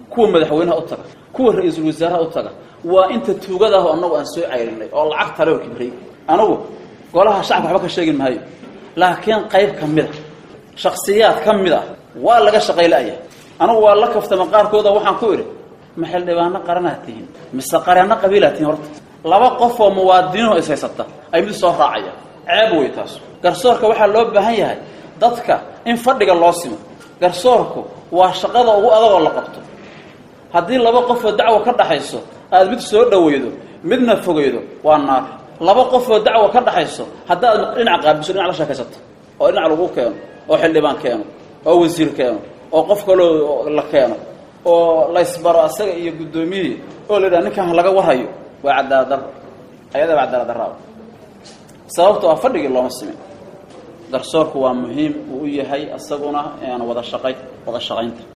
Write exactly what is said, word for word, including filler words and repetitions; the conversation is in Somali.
kuwa madaxweynaha u taga kuwa ra'iisul wasaaraha u taga waa inta tuugada ah annagu aan soo cayrinay oo lacag tale oo kibray anagu golaha shacabka waxba ka sheegin maayo laakiin qayb kamid ah shakhsiyaad kamid ah waa laga shaqeeyay anagu waa la kaftama qaarkooda waxaan ku iri maxal dhibaana qaranaatihin mise qarana qabiilaatiin horta laba qof oo muwaadiniin oo isaysata ay mid soo raacaya ceeb way taas garsoorka waxa loo baahan yahay dadka in fadhiga loo simo garsoorku waa shaqada ugu adag oo la qabto haddii laba qof oo dacwo ka dhaxayso aad mid soo dhaweeyo midna fogeeyo waa naar laba qof oo dacwo ka dhaxayso haddii aad dhinac qaabiso dhinac la shaqaysato oo dhinac lagu keeno oo xildhibaan keeno oo wasiir keeno oo qof kale la keeno oo la isbaro asaga iyo gudoomiye oo leeyahay ninkan laga warayo waa cadaalad ayada waa cadaalad darro sababtoo ah fadhiga loo sameeyo garsoorku waa muhiim uu yahay asaguna aan wada shaqay wada shaqaynta